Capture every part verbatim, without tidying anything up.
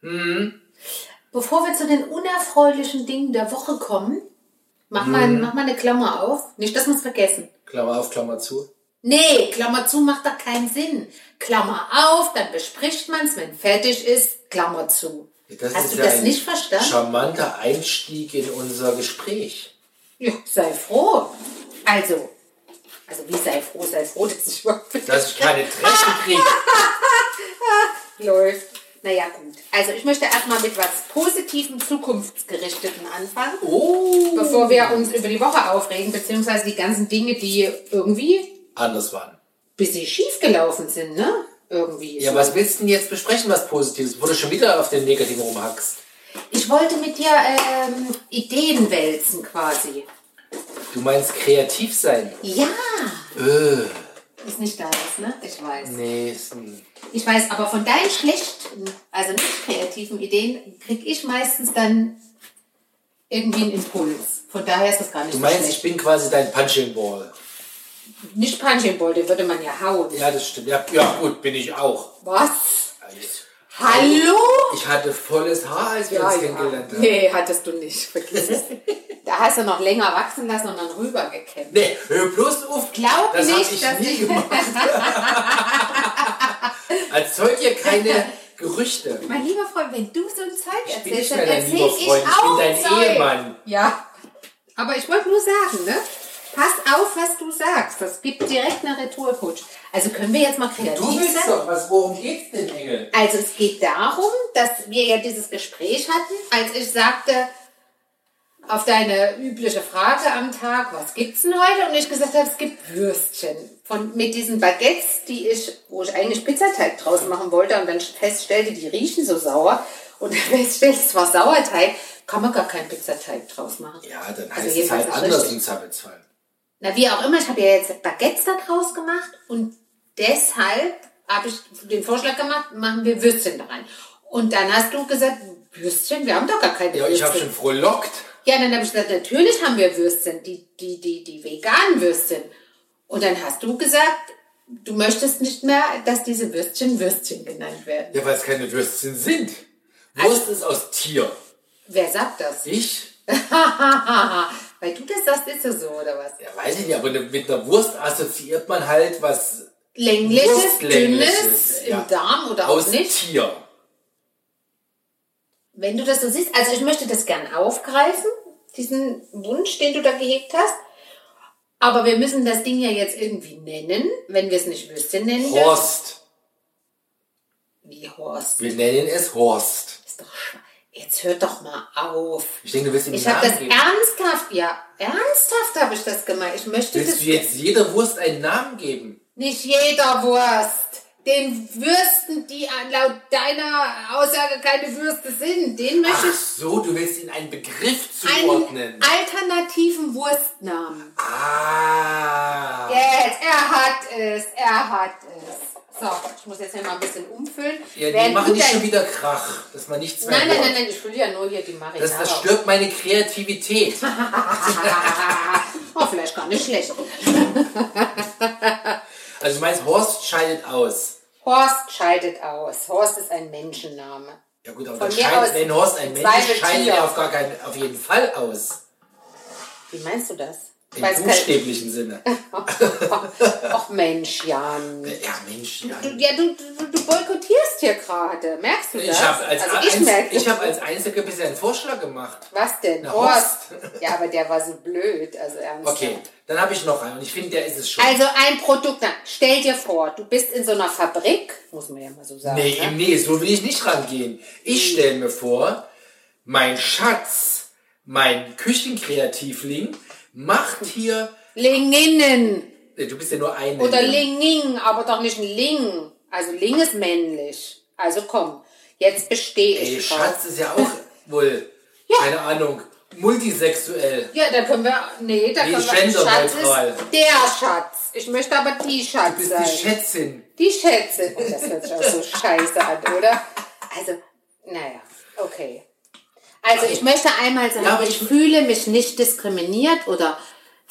Hm. Bevor wir zu den unerfreulichen Dingen der Woche kommen, mach, hm. mal, mach mal eine Klammer auf. Nicht, dass wir es vergessen. Klammer auf, Klammer zu. Nee, Klammer zu macht da keinen Sinn. Klammer auf, dann bespricht man es, wenn fertig ist, Klammer zu. Das Hast ist du ja das ein nicht verstanden? Charmanter Einstieg in unser Gespräch. Ja, sei froh. Also, also wie sei froh, sei froh, dass ich überhaupt... Dass ich keine Treffen kriege. Läuft. Naja, gut. Also ich möchte erstmal mit was Positivem, Zukunftsgerichteten anfangen. Oh. Bevor wir uns über die Woche aufregen, beziehungsweise die ganzen Dinge, die irgendwie... anders waren. Bisschen schief gelaufen sind, ne? Irgendwie. Ja, so. Was willst du denn jetzt besprechen, was Positives, wo du schon wieder auf den Negativen rumhackst? Ich wollte mit dir ähm, Ideen wälzen quasi. Du meinst kreativ sein? Ja. Äh. Ist nicht deins, ne? Ich weiß. Nee, ist ein... Ich weiß, aber von deinen schlechten, also nicht kreativen Ideen, kriege ich meistens dann irgendwie einen Impuls. Von daher ist das gar nicht du so meinst, schlecht. Ich bin quasi dein Punching Ball. Nicht Punching Ball, den würde man ja hauen. Ja, das stimmt. Ja, ja gut, bin ich auch. Was? Ich, Hallo? Ich hatte volles Haar, als wir ja, uns ja. kennengelernt haben. Nee, hattest du nicht. Vergiss es. Da hast du noch länger wachsen lassen und dann rübergekämmt. Nee, hör bloß auf. Glaub das nicht, ich dass nie ich... gemacht. Erzeug hier keine Gerüchte. Mein lieber Freund, wenn du so ein Zeug Ich bin erzählst, nicht dann mehr dein erzähl lieber ich Freund, ich auch bin dein Zeug. Ehemann. Ja, aber ich wollte nur sagen, ne? Pass auf, was du sagst. Das gibt direkt eine Retourkutsche. Also können wir jetzt mal kreativ Du willst sein? doch, was, worum geht's denn, Engel? Also es geht darum, dass wir ja dieses Gespräch hatten, als ich sagte, auf deine übliche Frage am Tag, was gibt's denn heute? Und ich gesagt habe, es gibt Würstchen. Von, mit diesen Baguettes, die ich, wo ich eigentlich Pizzateig draus machen wollte und dann feststellte, die riechen so sauer. Und dann feststellte, es war Sauerteig, kann man gar keinen Pizzateig draus machen. Ja, dann heißt Also es halt jedenfalls anders richtig. im Zweifelsfall. Na, wie auch immer, ich habe ja jetzt Baguettes da draus gemacht und deshalb habe ich den Vorschlag gemacht, machen wir Würstchen da rein. Und dann hast du gesagt, Würstchen, wir haben doch gar keine Ja, Würstchen. ich habe schon frohlockt. Ja, dann habe ich gesagt, natürlich haben wir Würstchen, die, die, die, die veganen Würstchen. Und dann hast du gesagt, du möchtest nicht mehr, dass diese Würstchen Würstchen genannt werden. Ja, weil es keine Würstchen sind. Wurst also, ist aus Tier. Wer sagt das? Ich? Weil du das sagst, ist das so, oder was? Ja, weiß ich nicht, aber mit einer Wurst assoziiert man halt was Längliches, Wurstlängliches, dünnes, ja. im Darm oder aus auch nicht. Tier. Wenn du das so siehst, also ich möchte das gern aufgreifen, diesen Wunsch, den du da gehegt hast. Aber wir müssen das Ding ja jetzt irgendwie nennen, wenn wir es nicht Würstchen nennen dürfen. Horst. Wie Horst? Wir nennen es Horst. Ist doch schwa- Jetzt hört doch mal auf. Ich denke, du willst ihm Ich einen habe Namen das geben. ernsthaft, ja, ernsthaft habe ich das gemeint. Ich möchte Willst das du jetzt jeder Wurst einen Namen geben? nicht jeder Wurst. Den Würsten, die laut deiner Aussage keine Würste sind, den möchte Ach so, du willst ihn einen Begriff ich zuordnen. einen alternativen Wurstnamen. Ah. Jetzt, er hat es, er hat es. So, ich muss jetzt hier mal ein bisschen umfüllen. Ja, die Während machen du nicht dein- schon wieder Krach, dass man nichts mehr Nein, nein, hört. nein, nein, ich fülle ja nur hier die Marinade. Das verstört meine Kreativität. Oh, vielleicht gar nicht schlecht. Also du meinst, Horst scheidet aus. Horst scheidet aus. Horst ist ein Menschenname. Ja gut, aber Von dann mir scheidet, aus wenn Horst ein im Mensch ist, Zweifel scheidet Tier. er auf, gar keinen, auf jeden Fall aus. Wie meinst du das? Im Weiß kein- buchstäblichen Sinne. Ach Mensch, Jan. Ja, Mensch, ja. Du, ja, du, du, du boykottierst hier gerade. Merkst du das? Ich habe als, also ich Einz- merke ich hab als Einziger bisher einen Vorschlag gemacht. Was denn? Na, Horst. Ja, aber der war so blöd. Also ernsthaft. Okay, dann habe ich noch einen und ich finde, der ist es schon. Also ein Produkt. Na, stell dir vor, du bist in so einer Fabrik. Muss man ja mal so sagen. Nee, ne? nee, so will ich nicht rangehen. Ich stelle mir vor, mein Schatz, mein Küchenkreativling, macht hier... Linginnen. Du bist ja nur eine. Oder Linging, aber doch nicht ein Ling. Also Ling ist männlich. Also komm, jetzt bestehe ich Ey, drauf. Schatz ist ja auch wohl, Ja. keine Ahnung, multisexuell. Ja, da können wir, nee, da Nee, können wir, Schatz genderneutral. ist der Schatz. Ich möchte aber die Schatz Du bist sein. die Schätzin. Die Schätze. Oh, das hört sich auch so scheiße an, oder? Also, naja, okay. Also ich möchte einmal sagen, Ja, aber ich ich- fühle mich nicht diskriminiert oder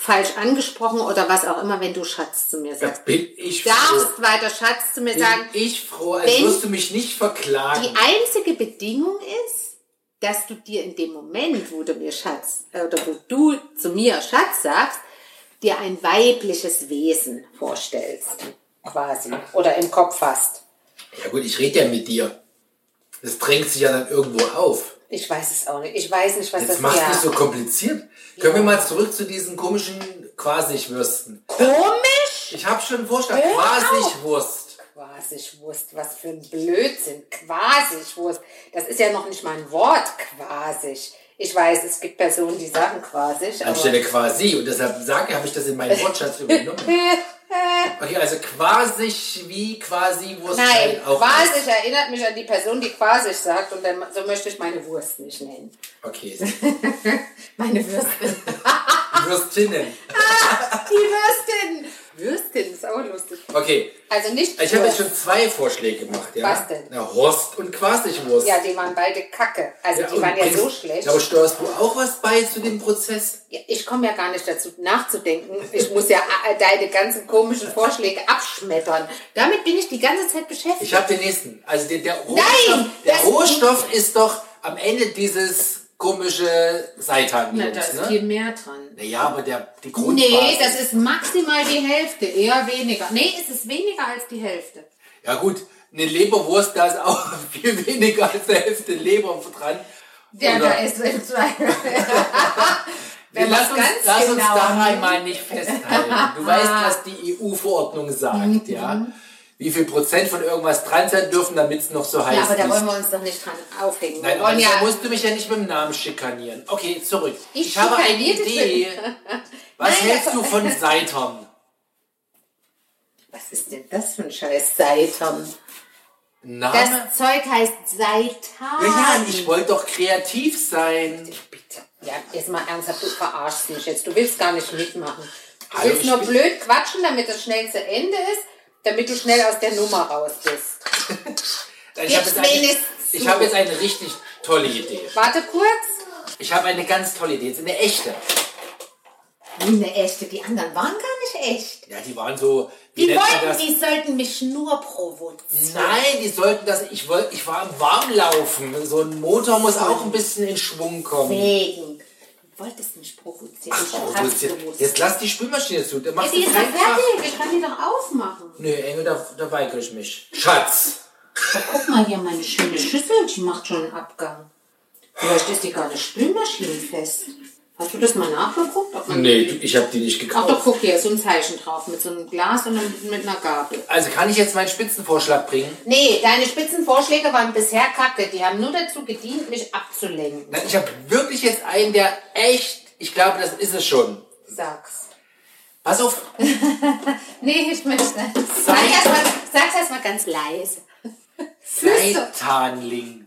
falsch angesprochen oder was auch immer, wenn du Schatz zu mir sagst. Bin ich Du darfst froh. weiter Schatz zu mir Bin sagen. ich froh, als wenn wirst du mich nicht verklagen. Die einzige Bedingung ist, dass du dir in dem Moment, wo du mir Schatz, äh, oder wo du zu mir Schatz sagst, dir ein weibliches Wesen vorstellst. Quasi. Oder im Kopf hast. Ja gut, ich rede ja mit dir. Das drängt sich ja dann irgendwo auf. Ich weiß es auch nicht. Ich weiß nicht, was Jetzt das ist. mach's Ja. nicht so kompliziert. Ja. Können wir mal zurück zu diesen komischen Quasigwürsten. Komisch? Ich habe schon einen Vorschlag. Hör Quasigwurst. Quasigwurst, was für ein Blödsinn. Quasigwurst. Das ist ja noch nicht mal ein Wort, quasig. Ich weiß, es gibt Personen, die sagen quasig. Aber Anstelle quasi. Und deshalb sage, habe ich das in meinen Wortschatz übernommen. Okay, also quasig wie quasi Wurst. Nein, auch quasig erinnert mich an die Person, die quasig sagt. Und dann, so möchte ich meine Wurst nicht nennen. Okay. Meine Würstin. Würstinnen. Die Würstin. Würstin ist auch lustig. Okay. Also nicht Ich habe Wurst. jetzt schon zwei Vorschläge gemacht, ja. Was denn? Na, Horst und Quasigwurst. Ja, die waren beide kacke. Also die und waren ja bringst- so schlecht. Ja, aber steuerst du auch was bei zu dem Prozess? Ja, ich komme ja gar nicht dazu nachzudenken. Ich muss ja äh, deine ganzen komischen Vorschläge abschmettern. Damit bin ich die ganze Zeit beschäftigt. Ich habe den nächsten. Also der, der Rohstoff, Nein, der das- Rohstoff ist doch am Ende dieses komische Seitan. Na, da ist ne? viel mehr dran. Naja, aber der, die Grundbasis. Nee, das ist maximal die Hälfte, eher weniger. Nee, es ist weniger als die Hälfte. Ja gut, eine Leberwurst, da ist auch viel weniger als eine Hälfte Leber dran. Ja, Oder- da ist es zwei. Wir man's lass uns, ganz lass uns genau da nimmt. mal nicht festhalten. Du weißt, was die E U-Verordnung sagt, ja? Wie viel Prozent von irgendwas dran sein dürfen, damit es noch so heißt. Ja, aber da wie es- wollen wir uns doch nicht dran aufhängen. Nein, wir aber wollen deshalb ja, musst du mich ja nicht mit dem Namen schikanieren. Okay, zurück. Ich habe eine schikaniere dich Idee. Was Nein, hältst das- du von Seitern? was ist denn das für ein Scheiß Seitan? Name? Das Zeug heißt Seitan. Ja, ja, ich wollte doch kreativ sein. Bitte. Ja, jetzt mal ernsthaft, du verarschst mich jetzt. Du willst gar nicht mitmachen. Du Hallo, willst ich nur bin- blöd quatschen, damit das schnell zu Ende ist, damit du schnell aus der Nummer raus bist. Ich habe Gib's jetzt, eine- wenigstens ich zu. hab jetzt eine richtig tolle Idee. Warte kurz. Ich habe eine ganz tolle Idee. Jetzt eine echte. Wie eine echte. Die anderen waren gar nicht echt. Ja, die waren so... wie Die nennt man wollten, das? die sollten mich nur provozieren. Nein, die sollten das... Ich, wollt, ich war am Warmlaufen. So ein Motor muss auch ein bisschen in Schwung kommen. Wegen. Du wolltest mich provozieren. Ich Oh, hab's jetzt, gewusst. jetzt lass die Spülmaschine zu. Da Ja, machst die du ist doch einfach... fertig. Ich kann die doch aufmachen. Nö, Engel, da, da weigere ich mich. Schatz! Aber guck mal hier, meine schöne Schüssel, die macht schon einen Abgang. Vielleicht ist die gar nicht spülmaschinenfest. Hast du das mal nachgeguckt? Ob man Nee, die- du- ich habe die nicht Ach doch, gekauft. guck hier, so ein Zeichen drauf mit so einem Glas und dann mit einer Gabel. Also kann ich jetzt meinen Spitzenvorschlag bringen? Nee, deine Spitzenvorschläge waren bisher kacke. Die haben nur dazu gedient, mich abzulenken. Nein, ich habe wirklich jetzt einen, der echt... Ich glaube, das ist es schon. Sag's. Pass auf. Nee, ich möchte. Sag erst mal, sag's erst mal ganz leise. Seitanling.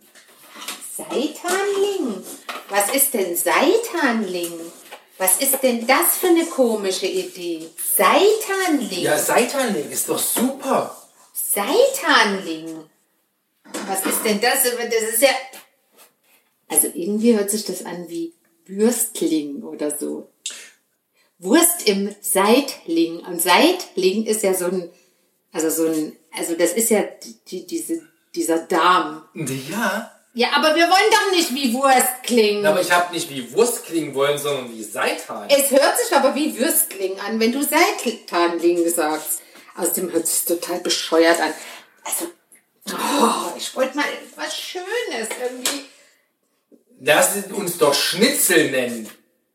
Seitanling? Was ist denn Seitanling? Was ist denn das für eine komische Idee? Seitanling? Ja, Seitanling ist doch super. Seitanling? Was ist denn das? Das ist ja... Also irgendwie hört sich das an wie Würstling oder so. Wurst im Seitling. Und Seitling ist ja so ein... Also so ein... Also das ist ja die, diese, dieser Darm. Ja. Ja, aber wir wollen doch nicht wie Wurst klingen. Aber ich habe nicht wie Wurst klingen wollen, sondern wie Seitan. Es hört sich aber wie Würstling an, wenn du Seitanling sagst. Außerdem hört es sich total bescheuert an. Also, oh, ich wollte mal was Schönes irgendwie. Lass uns doch Schnitzel nennen.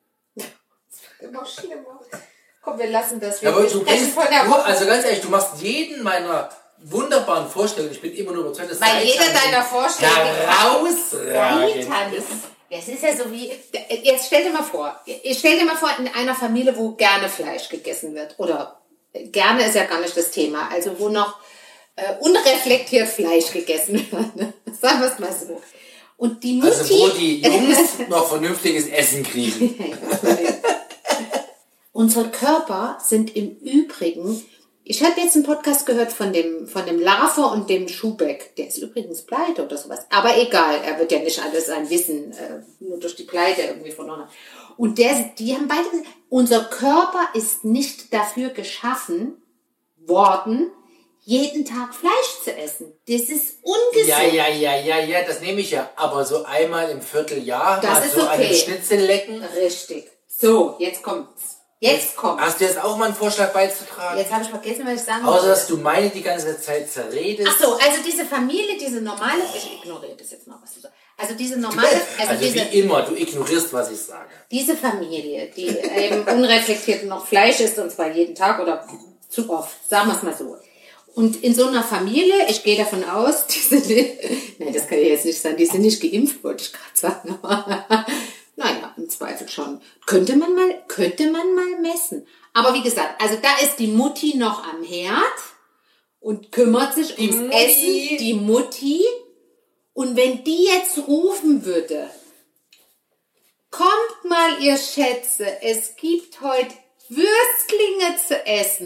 Immer schlimmer. Komm, wir lassen das. Ja, Wir aber du sprechen bist, von der du, Woche. also ganz ehrlich, du machst jeden meiner wunderbaren Vorstellungen, ich bin immer nur überzeugt, dass Weil jeder Seitan deiner Vorschläge herausragend Seitan ist. Das ist ja so wie, jetzt stell dir mal vor, ich stell dir mal vor, in einer Familie, wo gerne Fleisch gegessen wird, oder gerne ist ja gar nicht das Thema, also wo noch äh, unreflektiert Fleisch gegessen wird, sagen wir es mal so. Und die Mutti... Also wo die Jungs noch vernünftiges Essen kriegen. Unsere Körper sind im Übrigen Ich habe jetzt einen Podcast gehört von dem, von dem Larfer und dem Schubeck. Der ist übrigens pleite oder sowas. Aber egal, er wird ja nicht alles sein Wissen äh, nur durch die Pleite irgendwie verloren. Und der, die haben beide gesagt, unser Körper ist nicht dafür geschaffen worden, jeden Tag Fleisch zu essen. Das ist ungesund. Ja, ja, ja, ja, ja, das nehme ich ja. Aber so einmal im Vierteljahr das mal ist so okay. einen Schnitzel lecken. Richtig. So, jetzt kommt's. Jetzt kommt's. Hast du jetzt auch mal einen Vorschlag beizutragen? Jetzt habe ich vergessen, was ich sagen Außer, wollte. dass du meine die ganze Zeit zerredest. Ach so, also diese Familie, diese normale, ich ignoriere das jetzt mal, was du sagst. Also diese normale, also, Also diese, wie immer, du ignorierst, was ich sage. diese Familie, die eben unreflektiert noch Fleisch isst, und zwar jeden Tag oder zu oft, sagen wir es mal so. Und in so einer Familie, ich gehe davon aus, die sind, nein, das kann ich jetzt nicht sagen, die sind nicht geimpft, wollte ich gerade sagen. Naja, im Zweifel schon. Könnte man mal, könnte man mal messen. Aber wie gesagt, also da ist die Mutti noch am Herd und kümmert sich Die ums Mutti. Essen, die Mutti. Und wenn die jetzt rufen würde, kommt mal, ihr Schätze, es gibt heute Würstlinge zu essen.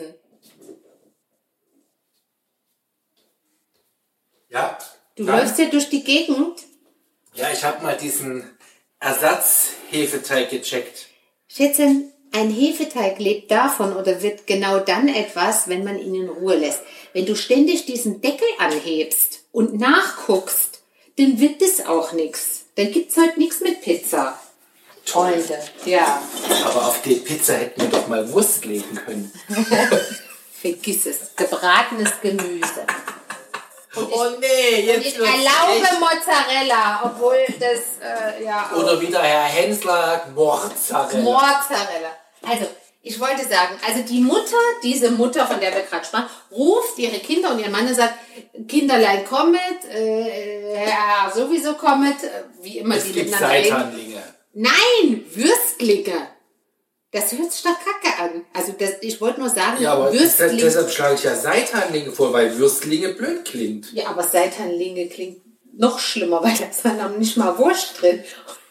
Ja. Du dann, läufst ja durch die Gegend. Ja, ich habe mal diesen Ersatzhefeteig gecheckt. Schätzchen, ein Hefeteig lebt davon oder wird genau dann etwas, wenn man ihn in Ruhe lässt. Wenn du ständig diesen Deckel anhebst und nachguckst, dann wird das auch nichts. Dann gibt's heute nichts mit Pizza. Freunde, ja. Aber auf die Pizza hätten wir doch mal Wurst legen können. Vergiss es. Gebratenes Gemüse. Und ich, Oh nee, und jetzt ich wird's erlaube echt. Mozzarella, obwohl das, äh, ja... auch- Oder wieder Herr Hensler, Mozzarella. Mozzarella. Also, ich wollte sagen, also die Mutter, diese Mutter, von der wir gerade sprachen, ruft ihre Kinder und ihren Mann und sagt, Kinderlein kommet, äh, Herr sowieso kommet, äh, wie immer Es die gibt miteinander reden. Seitanlinge. Nein, Würstlinge. Das hört sich doch kacke an. Also das, ich wollte nur sagen, Ja, aber Würstlinge. deshalb schlage ich ja Seitanlinge vor, weil Würstlinge blöd klingt. Ja, aber Seitanlinge klingt noch schlimmer, weil da ist dann nicht mal Wurst drin.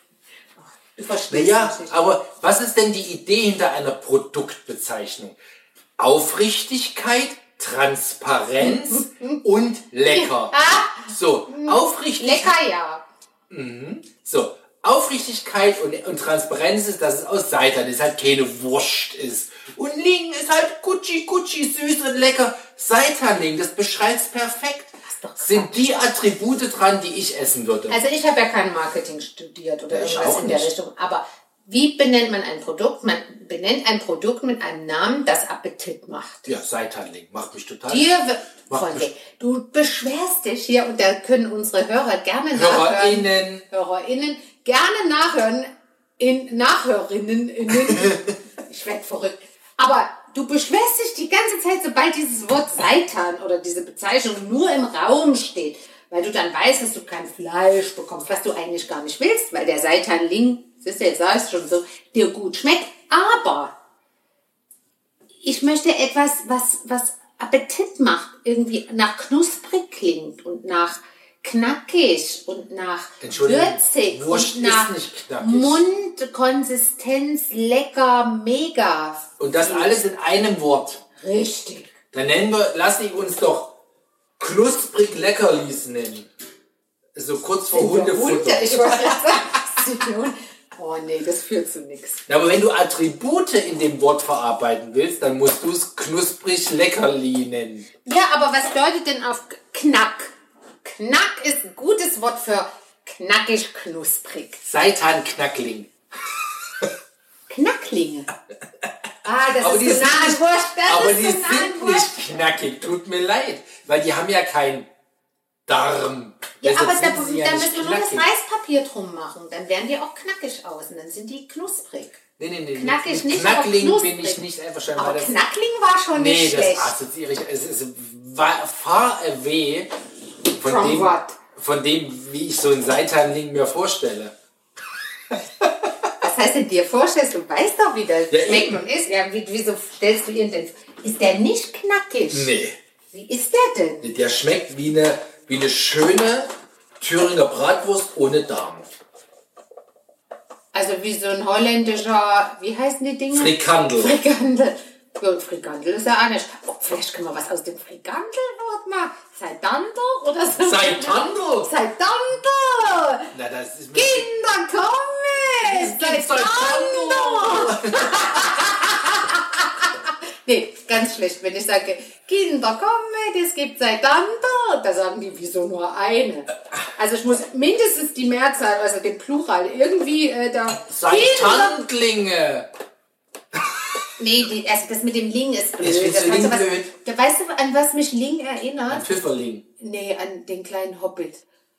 Du verstehst Naja, mich nicht. aber was ist denn die Idee hinter einer Produktbezeichnung? Aufrichtigkeit, Transparenz und lecker. So, aufrichtig, Lecker, ja. so, Aufrichtigkeit und, und Transparenz ist, dass es aus Seitan ist, halt keine Wurst ist. Und Ling ist halt Gucci, Gucci, süß und lecker. Seitanling, das beschreibt's perfekt. doch Sind die Attribute dran, die ich essen würde. Also ich habe ja kein Marketing studiert oder Ja, ich irgendwas auch in der nicht. Richtung. Aber wie benennt man ein Produkt? Man benennt ein Produkt mit einem Namen, das Appetit macht. Ja, Seitanling macht mich total... Dir, wird- Macht Freunde, mich- du beschwerst dich hier und da können unsere Hörer gerne nachhören. HörerInnen. HörerInnen gerne nachhören. In Nachhörerinnen. Innen. Ich werde verrückt. Aber du beschwerst dich die ganze Zeit, sobald dieses Wort Seitan oder diese Bezeichnung nur im Raum steht. Weil du dann weißt, dass du kein Fleisch bekommst, was du eigentlich gar nicht willst, weil der Seitanling, siehst du, jetzt sagst du schon so, dir gut schmeckt. Aber ich möchte etwas, was, was Appetit macht, irgendwie nach knusprig klingt und nach knackig und nach Entschuldigung, würzig Wurst und nach ist nicht knackig. Mundkonsistenz, lecker, mega. Und das alles in einem Wort. Richtig. Dann nennen wir, lass ich uns doch knusprig Leckerlis nennen. So kurz vor Hundefutter. Hunde, ich wollte gerade sagen. Oh nee, das führt zu nichts. Ja, aber wenn du Attribute in dem Wort verarbeiten willst, dann musst du es knusprig Leckerli nennen. Ja, aber was bedeutet denn auf Knack? Knack ist ein gutes Wort für knackig, knusprig. Seitan-Knackling. Knacklinge. Ah, das Aber ist die zu sind nah an nicht- Wurst. Das Aber ist die zu nah an sind Wurst. nicht knackig, tut mir leid. Weil die haben ja keinen Darm. Ja, Deshalb aber da, sind sie ja da nicht müssen wir nur das knackig. Reispapier drum machen. Dann werden die auch knackig außen. Dann sind die knusprig. Nee, nee, nee. Knackig Mit nicht, aber Knackling knusprig. bin ich nicht einverstanden. Aber weil das, Knackling war schon nee, nicht das schlecht. assoziiere ich. Es ist wa- far away von From dem, what? von dem, wie ich so einen Seitanling mir vorstelle. Was heißt denn dir vorstellst? Du weißt doch, wie der Ja, schmeckt eben. und ist. Ja, wie, wieso stellst du ihn denn? Ist der nicht knackig? Nee. Wie ist der denn? Der schmeckt wie eine, wie eine schöne Thüringer Bratwurst ohne Darm. Also wie so ein holländischer, wie heißen die Dinge? Frikandel. Frikandel. Ja, und Frikandel ist ja auch nicht. Oh, vielleicht können wir was aus dem Frikandelwort machen. Seitando oder so. Seitando? Seitando! Na, das ist Kinder, kommen! Seitando! Nee, ganz schlecht, wenn ich sage, Kinder, kommen, es gibt Seitando. Da sagen die, wieso nur eine? Also ich muss mindestens die Mehrzahl, also den Plural, irgendwie äh, da... Seitandlinge! Nee, die, also das mit dem Ling ist blöd. Ich find's Das Ling heißt, was, blöd. da, weißt du, an was mich Ling erinnert? Ein Pfifferling. Nee, an den kleinen Hobbit.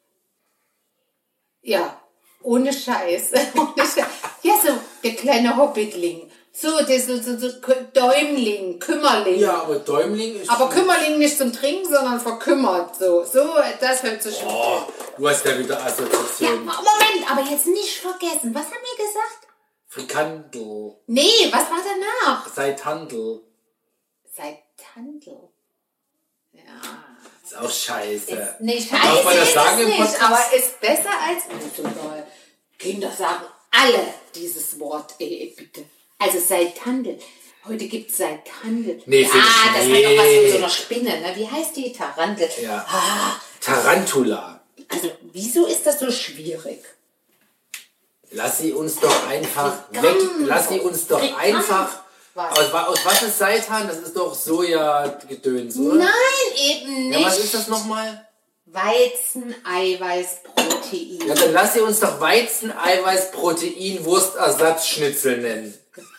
Ja, ohne Scheiß. ohne Scheiß. Ja, so der kleine Hobbitling. So, der so, so, so Däumling, Kümmerling. Ja, aber Däumling ist... Aber Kümmerling nicht zum Trinken, sondern verkümmert. So, so das hört sich... Oh, du hast ja wieder Ja, Assoziationen. Moment, aber jetzt nicht vergessen. Was haben wir gesagt? Frikandel. Nee, was war danach? Seitandel. Seitandel. Ja. Ist auch scheiße. Ist nicht Darf man scheiße, das ist sagen es im nicht, Podcast? aber ist besser als Fußball. Kinder sagen alle dieses Wort, ey, bitte. Also Seitandel. Heute gibt es Seitandel. Nee, find ah, ich das nicht. hat doch was von so einer Spinne, ne? Wie heißt die? Tarantel. Ja. Ah, Tarantula. also, wieso ist das so schwierig? Lass sie uns doch einfach Frikandel. weg. Lass sie uns doch Frikandel. einfach... Was? Aus, wa- aus was ist Seitan? Das ist doch Soja-Gedöns, oder? Nein, eben nicht. Ja, was ist das nochmal? Weizen, Eiweiß, Protein. Ja, dann lass sie uns doch Weizen, Eiweiß, Protein, Wurstersatzschnitzel nennen.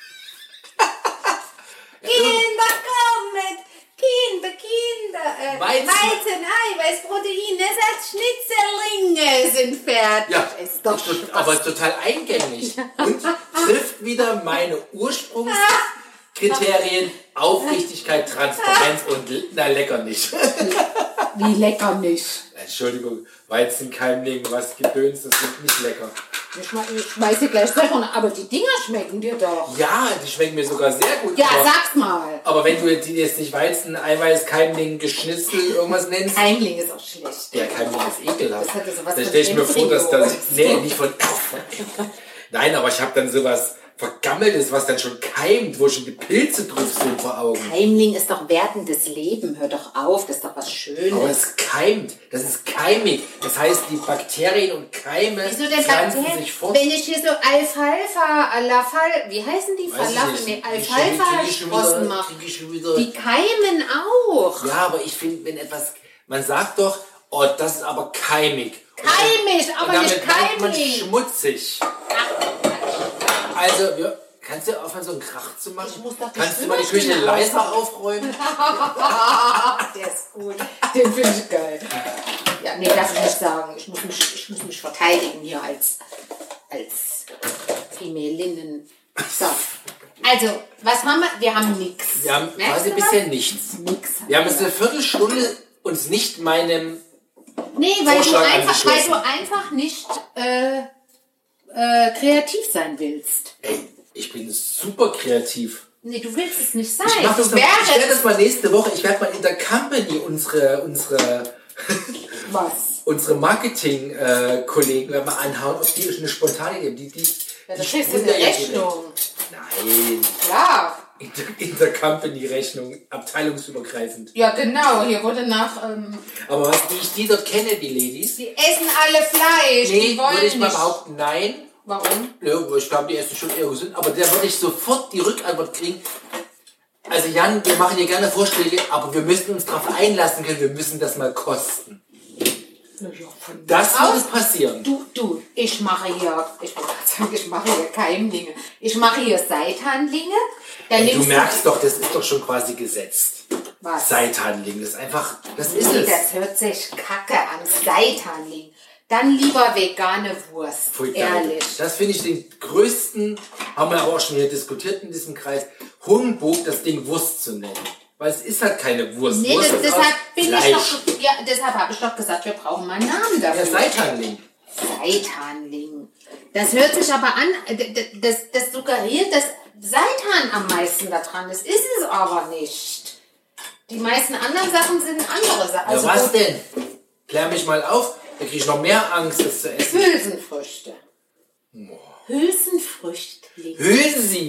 Kinder, kommet! Kinder, Kinder! Äh, Weizen. Weizen, Eiweiß, Protein, Ersatzschnitzerlinge sind fertig. Ja, ist doch tot- aber total eingängig. Und trifft wieder meine Ursprungskriterien Aufrichtigkeit, Transparenz und na lecker nicht. Wie lecker nicht. Entschuldigung, Weizenkeimling, was Gedöns, das ist nicht lecker. Ich, schme ich schmeiß sie gleich selber noch, aber die Dinger schmecken dir doch. Ja, die schmecken mir sogar sehr gut. Ja, aber, sag's mal. aber wenn du die jetzt nicht Weizen, Eiweiß, Keimling, Geschnitzel, irgendwas nennst, Keimling ist auch schlecht. der Keimling ist ekelhaft. Das hat ja sowas Da von stelle ich mir vor, dass das... Embryo. Nee, nicht von... Nein, aber ich habe dann sowas Vergammeltes, was dann schon keimt, wo schon die Pilze drauf sind vor Augen. Keimling ist doch wertendes Leben. Hör doch auf, das ist doch was Schönes. Aber es keimt, das ist keimig. Das heißt, die Bakterien und Keime Wieso denn pflanzen Bakterien? sich fort. Wenn ich hier so Alfalfa, Alafal, wie heißen die? Weiß ich Falafel, nicht. nee, Krieg ich schon- krieg ich schon Alfalfa-Sprossen wieder- mache. krieg ich schon wieder- Die keimen auch. Ja, aber ich finde, wenn etwas... Man sagt doch, oh, das ist aber keimig. Keimig, aber und damit nicht meint man keimig. schmutzig. Also, ja, kannst du aufhören, so einen Krach zu machen? Ich muss doch die Kannst du mal die Stimme Küche leiser ausmachen. aufräumen? Der ist gut. Den finde ich geil. Ja, nee, darf ich nicht sagen. Ich muss mich, ich muss mich verteidigen hier als, als Femelinnen. So. Also, was haben wir? Wir haben nichts. Wir haben quasi bisher nichts. Nix. Wir haben jetzt eine Viertelstunde uns nicht meinem... Nee, weil du, Vorschlag einfach, weil angeschlossen. du einfach nicht äh, äh, kreativ sein willst. Ey, ich bin super kreativ. Nee, du willst es nicht sein. Ich mach das Du noch, ich werde wärst- das mal nächste Woche, ich werde mal in der Company unsere, unsere, Was? unsere Marketing-Kollegen äh, mal anhauen, ob die eine spontane geben. Die, die, Ja, die da kriegst du sprühen eine ja jetzt Rechnung. Nein. Ja. Inter- Intercompany-Rechnung, abteilungsübergreifend. Ja, genau. Hier wurde nach... Ähm, Aber was, wie ich die dort kenne, die Ladies, die essen alle Fleisch. nee, die wollen würde ich mal nicht. behaupten, nein. Warum? Ja, ich glaube, die essen schon eher gesund, aber der würde ich sofort die Rückantwort kriegen. Also Jan, wir machen dir gerne Vorschläge, aber wir müssen uns darauf einlassen können, wir müssen das mal kosten. Ja, von Das mir wird aus. es passieren. Du, du, ich mache hier, ich wollte gerade sagen, ich mache hier Keimlinge. Ich mache hier Seithandlinge. Dann Ey, du nimmst merkst doch, das ist doch schon quasi gesetzt. Was? Seithandling, das ist einfach, das ist Nee, es. das hört sich kacke an. Seithandling. Dann lieber vegane Wurst. Pfui, Ehrlich. Das finde ich den größten, haben wir aber auch schon hier diskutiert in diesem Kreis, Humbug, das Ding Wurst zu nennen. Weil es ist halt keine Wurst. Nee, Wurst das, ist deshalb aus bin Fleisch. ich doch, ja, deshalb habe ich doch gesagt, wir brauchen mal einen Namen dafür. Ja, Seithandling. Seitanling. Das hört sich aber an, d- d- das, das suggeriert, dass Seitan am meisten da dran ist. Ist es aber nicht. Die meisten anderen Sachen sind andere Sachen. Ja, was denn? Klär mich mal auf, da kriege ich noch mehr Angst, das zu essen. Hülsenfrüchte. Hülsenfrüchtling. Hülsi!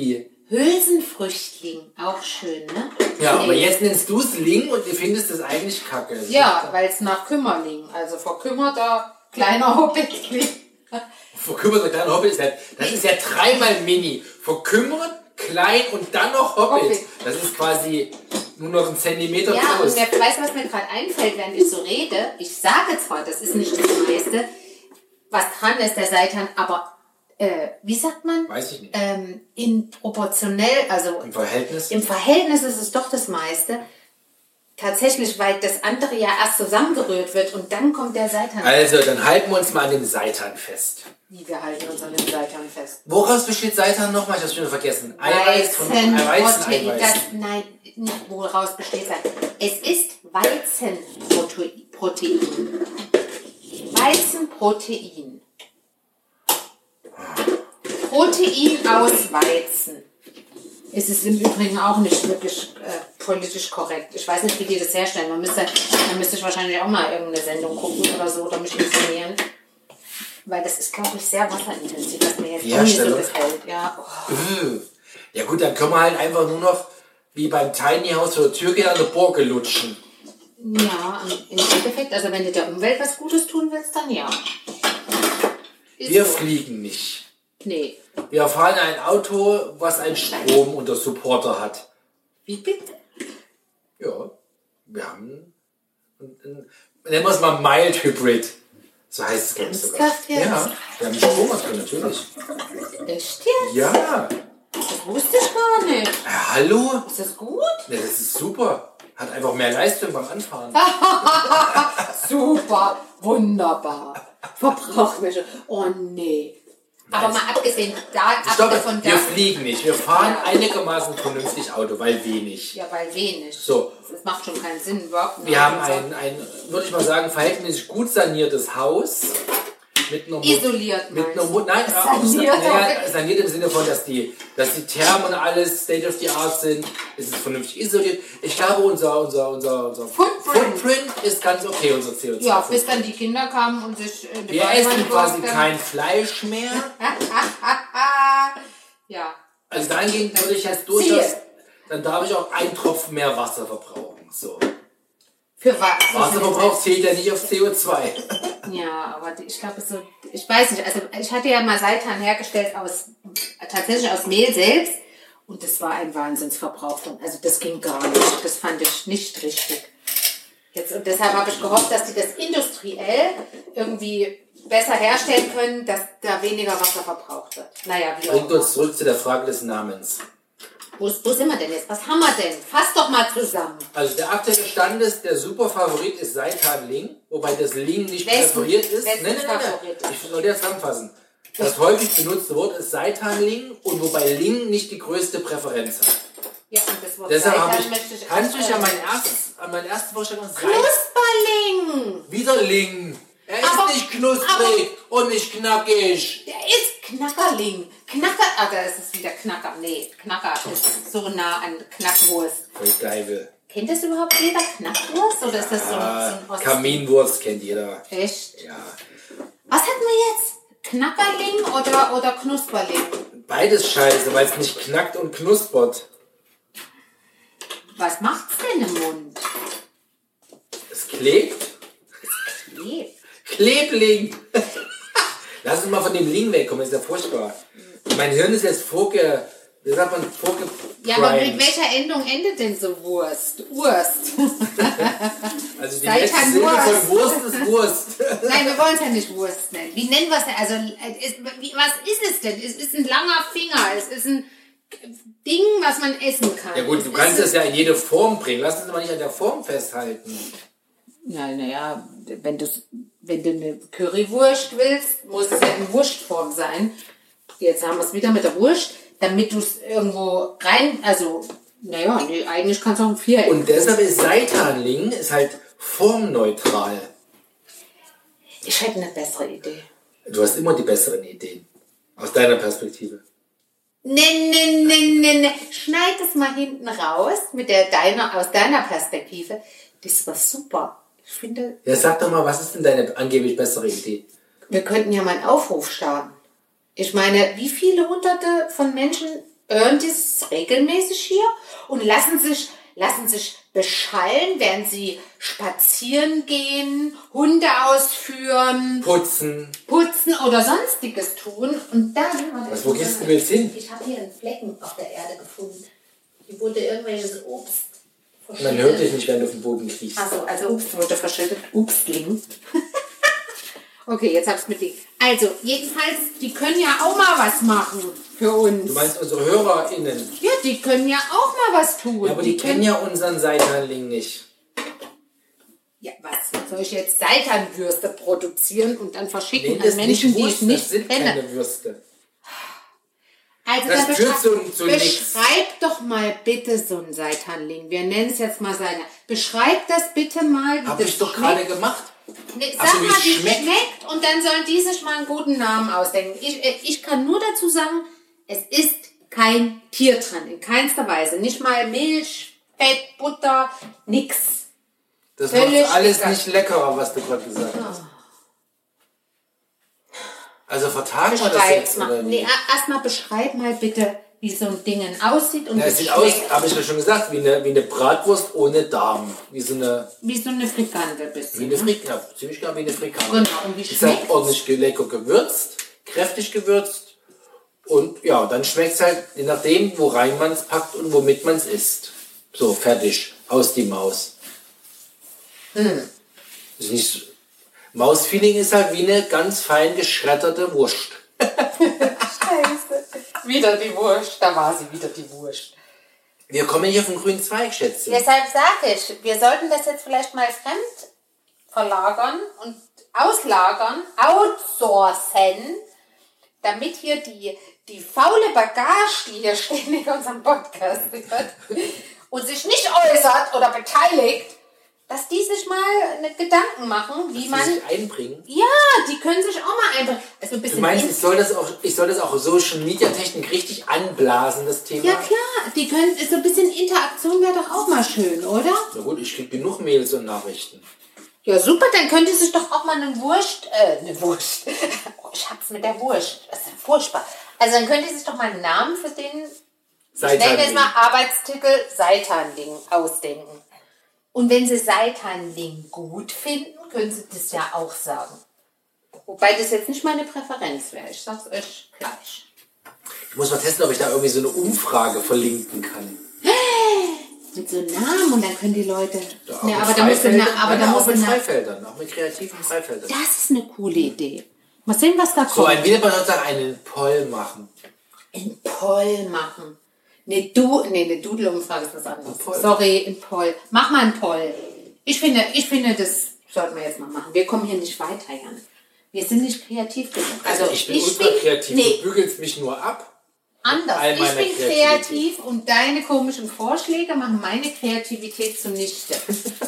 Hülsenfrüchtling, auch schön, ne? Ja, Nee. aber jetzt nennst du es Ling und ihr findest es eigentlich kacke. Ja, weil es nach Kümmerling, also verkümmerter kleiner Hobbitling. Verkümmerter kleiner Hobbit ist halt, das ist ja dreimal Mini. Verkümmert, klein und dann noch Hobbit. Hobbit. Das ist quasi nur noch ein Zentimeter Ja, groß. und wer weiß, was mir gerade einfällt, während ich so rede. Ich sage zwar, das ist nicht das meiste, was dran ist, der Seitan, aber äh, wie sagt man? Weiß ich nicht. Ähm, in proportionell, also Im Verhältnis? im Verhältnis ist es doch das meiste. Tatsächlich, weil das andere ja erst zusammengerührt wird und dann kommt der Seitan. Also, dann halten wir uns mal an dem Seitan fest. Wie, wir halten uns an dem Seitan fest. Woraus besteht Seitan nochmal? Ich hab's schon vergessen. Eiweiß von Weizen, Weizen, Protein, Eiweiß. das, nein, nicht woraus besteht das. Es ist Weizenprotein. Weizenprotein. Protein aus Weizen. Es ist im Übrigen auch nicht wirklich äh, politisch korrekt. Ich weiß nicht, wie die das herstellen. Man müsste, dann müsste ich wahrscheinlich auch mal irgendeine Sendung gucken oder so oder mich informieren. Weil das ist, glaube ich, sehr wasserintensiv, was mir jetzt Die auch nicht so Herstellung? gefällt. Ja, oh. Äh. Ja gut, dann können wir halt einfach nur noch wie beim Tiny House oder Türkei an der Borke lutschen. Ja, im Endeffekt, also wenn du der Umwelt was Gutes tun willst, dann ja. Ist Wir so. fliegen nicht. Nee. Wir fahren ein Auto, was einen Strom und der Supporter hat. Wie bitte? Ja, wir haben, ein, ein, nennen wir es mal Mild Hybrid. So heißt es, glaube ich sogar. Ernsthaft jetzt? Ja, wir haben Strom drin, natürlich. Echt jetzt? Ja. Das wusste ich gar nicht. Ja, hallo? Ist das gut? Ja, das ist super. Hat einfach mehr Leistung beim Anfahren. Super, wunderbar. Verbrauchmische. Oh nee. Aber mal abgesehen da, ab Stopp, davon wir da. fliegen nicht. Wir fahren Ja. einigermaßen vernünftig Auto, weil wenig. Ja, weil wenig. So. Das macht schon keinen Sinn, überhaupt nicht. Wir haben ein, ein, würde ich mal sagen, verhältnismäßig gut saniertes Haus. Mit einer Mo- Isoliert, mit meinst einer du? Mo- Nein, Saniert, auch, naja, aber- saniert im Sinne von, dass die, dass die Thermen und alles State of the Art sind. Es ist vernünftig isoliert. Ich glaube, unser, unser, unser, unser Footprint. Footprint ist ganz okay, unser C O zwei. Ja, bis dann die Kinder kamen und sich in die Wir Badewanne essen quasi geworfen kein Fleisch mehr. haben. Ja. Also dahingehend würde ich jetzt durchaus, dann darf ich auch einen Tropfen mehr Wasser verbrauchen. So. Für was? Wasserverbrauch zählt ja nicht auf C O zwei. Ja, aber die- ich glaube so, ich weiß nicht, also ich hatte ja mal Seitan hergestellt aus, tatsächlich aus Mehl selbst und das war ein Wahnsinnsverbrauch von, also das ging gar nicht, das fand ich nicht richtig. Jetzt, und deshalb habe ich gehofft, dass die das industriell irgendwie besser herstellen können, dass da weniger Wasser verbraucht wird. Naja, wie auch Bringt immer. uns zurück zu der Frage des Namens. Wo, wo sind wir denn jetzt? Was haben wir denn? Fass doch mal zusammen. Also der aktuelle Stand ist, der Superfavorit ist Seitan Ling, wobei das Ling nicht Wessen- präferiert ist. wessen Nein, nein, nein, Favorit? nein. Ich soll dir das zusammenfassen. Das häufig benutzte Wort ist Seitan Ling und wobei Ling nicht die größte Präferenz hat. Ja, und das Wort Deshalb habe Seitan ich, möchte ich kannst du dich auch- an mein erstes, an meine erste Vorstellung sagen? Knusperling! Wieder Ling. Er ist Aber- nicht knusprig und nicht knackig. Der ist Knackerling. Knacker, ah, da ist es wieder Knacker. Nee, Knacker ist so nah an Knackwurst. Voll geil. Kennt das überhaupt jeder, Knackwurst? Oder ist das so, ein- so ein Ost- Kaminwurst kennt jeder. Echt? Ja. Was hat man jetzt? Knackerling oder, oder Knusperling? Beides scheiße, weil es nicht knackt und knuspert. Was macht's denn im Mund? Es klebt. Nee. Klebling. Lass uns mal von dem Ling wegkommen, das ist ja furchtbar. Mein Hirn ist jetzt vorge... Wie sagt man? Vorge... Ja, aber mit welcher Endung endet denn so Wurst? Wurst. Also die Seitan letzte Silbe Wurst. von Wurst ist Wurst. Nein, wir wollen es ja nicht Wurst nennen. Wie nennen wir es denn? Also, äh, es, wie, was ist es denn? Es ist ein langer Finger. Es ist ein Ding, was man essen kann. Ja gut, du es kannst ist es ja in jede Form bringen. Lass uns aber nicht an der Form festhalten. Ja, naja, wenn, wenn du eine Currywurst willst, muss es ja in Wurstform sein. Jetzt haben wir es wieder mit der Wurst, damit du es irgendwo rein, also, naja, nee, eigentlich kannst du auch ein Viereck. Und deshalb ist Seitanling ist halt formneutral. Ich hätte eine bessere Idee. Du hast immer die besseren Ideen. Aus deiner Perspektive. Ne, ne, ne, ne, ne. Schneid es mal hinten raus, mit der deiner, aus deiner Perspektive. Das war super. Ich finde, Ja, sag doch mal, was ist denn deine angeblich bessere Idee? wir könnten ja mal einen Aufruf starten. Ich meine, wie viele hunderte von Menschen hören das regelmäßig hier und lassen sich, lassen sich beschallen, während sie spazieren gehen, Hunde ausführen, Putzen. putzen oder sonstiges tun. Und dann... Was, wo gehst du jetzt hin? Ich habe hier einen Flecken auf der Erde gefunden. Hier wurde irgendwelches Obst verschüttet. Man hört dich nicht, wenn du auf den Boden kriegst. Achso, also Obst wurde verschüttet. Obstling. Okay, jetzt hab's mit dir. Also, jedenfalls, die können ja auch mal was machen für uns. Du meinst unsere HörerInnen? Ja, die können ja auch mal was tun. Ja, aber die, die kennen ja unseren Seitanling nicht. Ja, was? Soll ich jetzt Seitanwürste produzieren und dann verschicken Nee, an Menschen, nicht die Wurst, ich nicht das sind kenne? keine Würste. Also Das dann führt beschreib, zu- zu nichts. beschreib doch mal bitte so ein Seitanling. Wir nennen es jetzt mal seine. Beschreib das bitte mal, wie Hab das ich doch schmeckt. gerade gemacht. Nee, Ach sag so, wie mal, es wie es schmeckt. schmeckt und dann sollen die sich mal einen guten Namen ausdenken. Ich, äh, ich kann nur dazu sagen, es ist kein Tier dran, in keinster Weise. Nicht mal Milch, Fett, Butter, nix. Das Völlig macht alles egal. nicht leckerer, was du gerade gesagt hast. Also vertagen wir das Beschreib's jetzt, mal. oder wie? Nee, erstmal beschreib mal bitte, wie so ein Ding aussieht und Ja, wie es es sieht aus, schmeckt. habe ich ja schon gesagt, wie eine, wie eine Bratwurst ohne Darm. Wie so eine, Wie so eine Frikante wie bisschen. eine Frikante. Ja, ziemlich genau wie eine Frikante. Genau, und wie Ist halt schmeckt's? ordentlich ge- lecker gewürzt, kräftig gewürzt. Und ja, dann schmeckt es halt, je nachdem, wo rein man es packt und womit man es isst. So, fertig. Aus die Maus. Hm. Ist nicht so, Mausfeeling ist halt wie eine ganz fein geschredderte Wurst. Scheiße. Wieder die Wurst, da war sie wieder die Wurst. Wir kommen hier vom grünen Zweig, schätze. Deshalb sage ich, wir sollten das jetzt vielleicht mal fremd verlagern und auslagern, outsourcen, damit hier die, die faule Bagage, die hier ständig unseren Podcast hört und sich nicht äußert oder beteiligt, dass die sich mal eine Gedanken machen, wie Die man... sich einbringen. Ja, die können sich auch mal einfach... Also ein bisschen Du meinst, in- ich soll das auch, ich soll das auch Social Media Technik richtig anblasen, das Thema? ja klar, die können... So ein bisschen Interaktion wäre doch auch mal schön, oder? Na gut, ich krieg genug Mails und Nachrichten. Ja, super, dann könnte sich doch auch mal eine Wurst, äh, eine Wurst. Oh, ich hab's mit der Wurst. Das ist ja furchtbar. Also dann könnte sich doch mal einen Namen für den, ich nenne Seitanling. jetzt mal Arbeitstitel Seitanling ausdenken. Und wenn Sie Seitanling gut finden, können Sie das ja auch sagen. Wobei das jetzt nicht meine Präferenz wäre. Ich sag's euch gleich. Ich muss mal testen, ob ich da irgendwie so eine Umfrage verlinken kann. Mit so Namen und dann können die Leute... Ja, auch Ne, mit aber da muss Freifeldern, na, aber nein, da auch muss mit na, Freifeldern, auch mit kreativen Freifeldern. das ist eine coole Idee. Mal sehen, was da So kommt. ein Wiederbenutzung, einen Poll machen. Ein Poll machen. Ne, du, nee, eine Doodle-Umfrage ist was anderes. Poll. Sorry, ein Poll. Mach mal ein Poll. Ich finde, ich finde, das sollten wir jetzt mal machen. Wir kommen hier nicht weiter, Jan. Wir sind nicht kreativ genug. Also, ich bin ultra kreativ, Nee, du bügelst mich nur ab. anders. all Ich meiner bin Kreativität. kreativ und deine komischen Vorschläge machen meine Kreativität zunichte.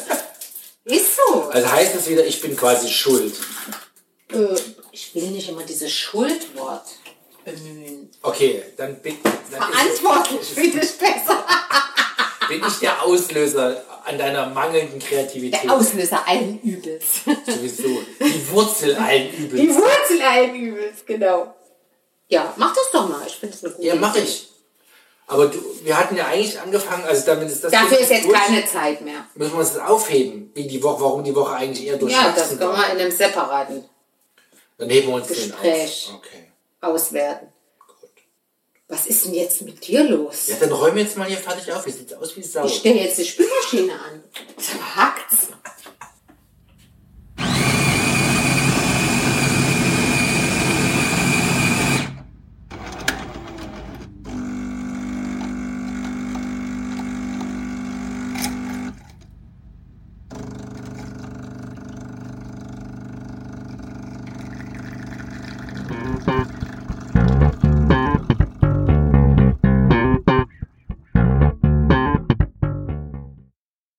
Ist so. Also heißt es wieder, ich bin quasi schuld. Äh, ich will nicht immer dieses Schuldwort bemühen. Okay, dann bin, dann ist Verantwortlich es, finde ich besser. bin ich der Auslöser an deiner mangelnden Kreativität. Der Auslöser allen Übels. Sowieso. Die Wurzel allen Übels. Die Wurzel allen Übels, genau. Ja, mach das doch mal. Ich finde das eine gute Ja, mache Idee. ich. Aber du, wir hatten ja eigentlich angefangen, also damit ist das... Dafür ist jetzt durch. keine Zeit mehr. Müssen wir uns das aufheben, wie die Woche, warum die Woche eigentlich eher Ja, durchwachsen das können war. wir in einem separaten Dann heben wir uns Gespräch. den auf. Okay, auswerten. gut. Was ist denn jetzt mit dir los? Ja, dann räumen wir jetzt mal hier fertig auf. Wie sieht's aus wie Sau? Ich stelle jetzt die Spülmaschine an. Da hackt's. Thank you.